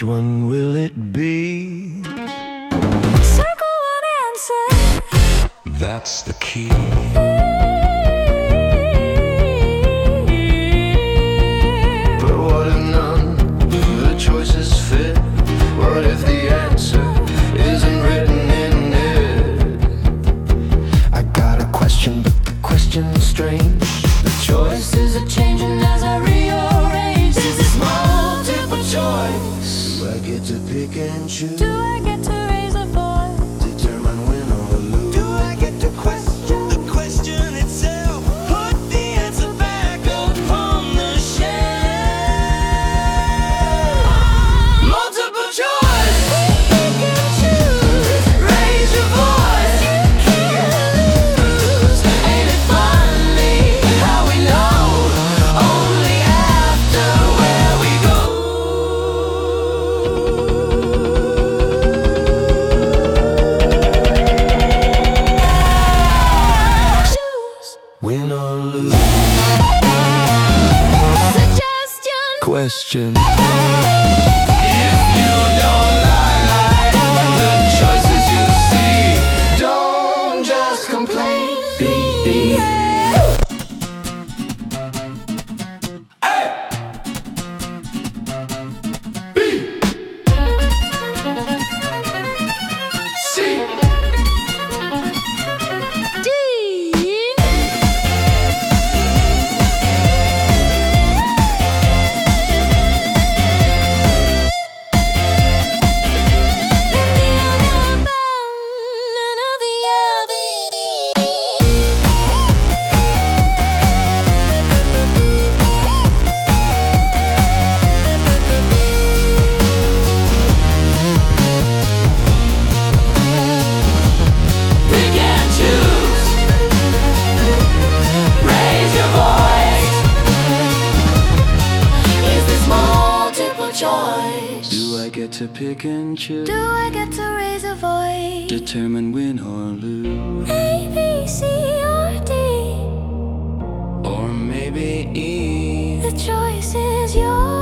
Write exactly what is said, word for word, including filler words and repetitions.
Which one will it be? Circle one answer. That's the key. But what if none of the choices fit? What if the answer isn't written in it? I got a question, but the question's strange. The choices are changing as I rearrange. Is this multiple choice? Do I get to pick and choose? Do I get to raise a voice? Determine win or lose? Do I get to question the question itself? Put the answer back upon the shelf. Multiple choice. Pick and choose. Raise your voice. You can't lose. Ain't it funny how we know only after where we go? Choose. Win or lose? Suggestion. Question. If you don't like the choices you see, don't just complain. Be, be. Hey! B. C. Dean. Pick and choose. Raise your voice. Is this multiple choice? Do I get to pick and choose? Do I get to raise a voice? Determine win or lose? A, B, C, or D. Or maybe E. The choice is yours.